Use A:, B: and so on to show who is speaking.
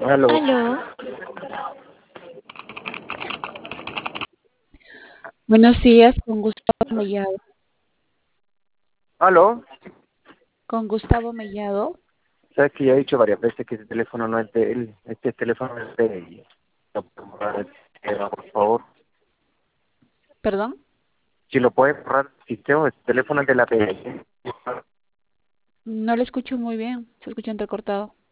A: Aló,
B: Aló, buenos días, con Gustavo Mellado.
A: aló.
B: Con Gustavo Mellado,
A: Sabes que ya he dicho varias veces que este teléfono no es de él. Este teléfono es de él. No puedo borrar el sistema, por favor.
B: perdón,
A: Si lo puedes borrar el sistema, el teléfono es de la PDI.
B: no le escucho muy bien, se escucha entrecortado.